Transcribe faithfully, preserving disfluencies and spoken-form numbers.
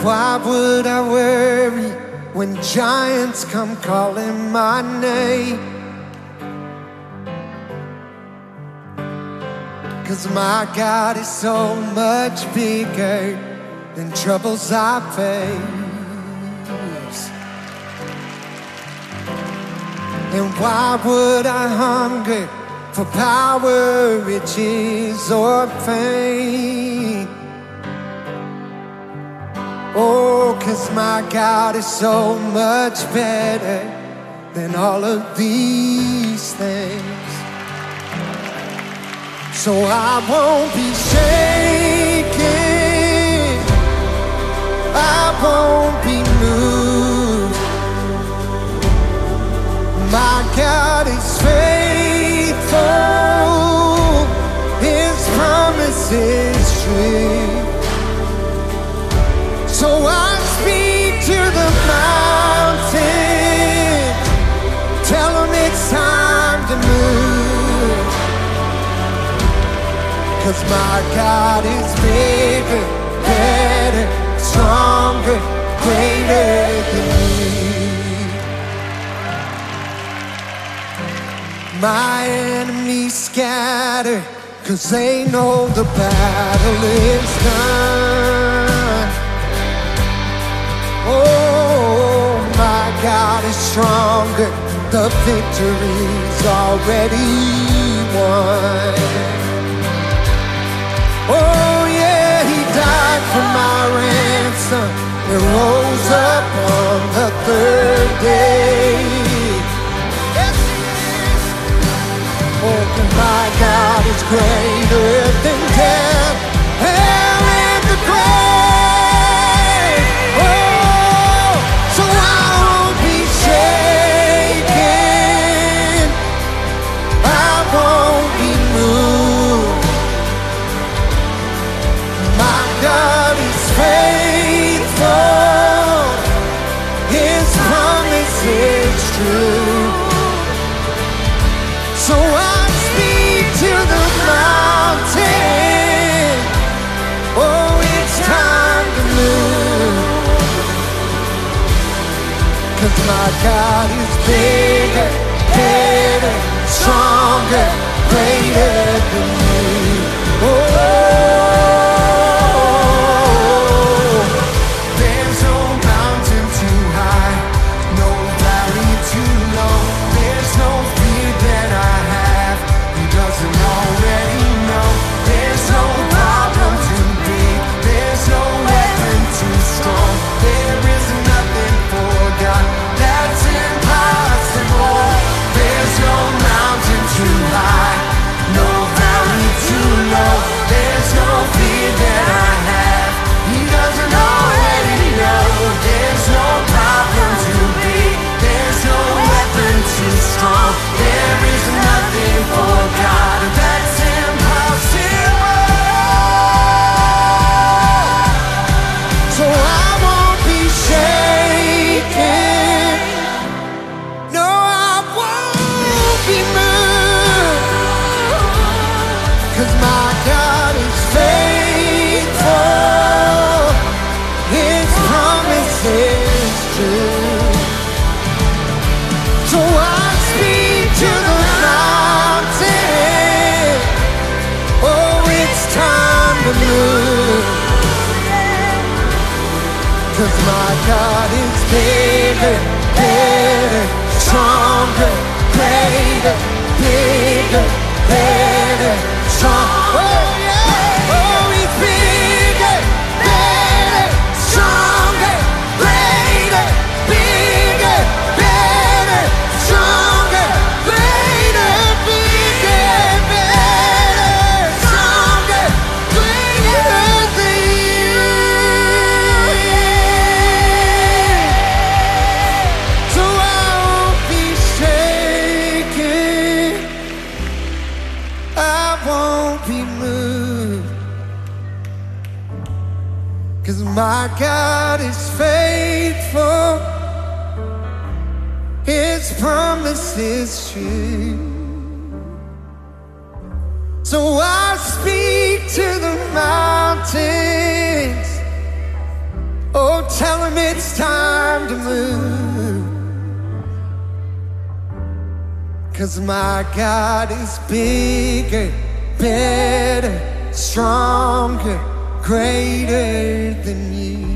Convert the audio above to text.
why would I worry when giants come calling my name? 'Cause my God is so much bigger than troubles I face. And why would I hunger for power, riches, or fame? Oh, 'cause my God is so much better than all of these things. So I won't be shaken, I won't be moved. My God is faithful, His promise is true. So I speak to the mountain, tell them it's time to move. 'Cause my God is bigger, better, stronger, greater than me. My enemies scatter, 'cause they know the battle is done. Oh, my God is stronger, the victory's already won. Oh yeah, He died for my ransom and rose up on the third day. Yes, He is. Oh, my God is greater than death, hell, and the grave. Oh, so I won't be shaken, I won't be moved. My God is faithful, His promise is true. So I speak to the mountain, oh, it's time to move. 'Cause my God is bigger, better, stronger, greater than me. Oh, there's no mountain too high, no valley too low. There's no fear that I have He doesn't already know. There's no problem too big, there's no weapon too strong. There is nothing for God that's impossible. There's no mountain too high, no valley too low. There's no fear that I have He doesn't already know. There's no problem too big, there's no weapon too strong. There is nothing for God that's impossible. So I won't be shaken, no, I won't be moved. 'Cause my God is faithful, His promise is true. So I speak to the mountain, oh, it's time to move. 'Cause my God is bigger, better, stronger, greater, bigger, better, stronger. Oh yeah, oh, He's bigger, better, stronger, greater, bigger, better, stronger, greater, bigger, better, stronger, greater than you. So I won't be shaken, I won't be moved. 'Cause my God is faithful, His promise is true. So I speak to the mountains, oh, time to move, 'cause my God is bigger, better, stronger, greater than you.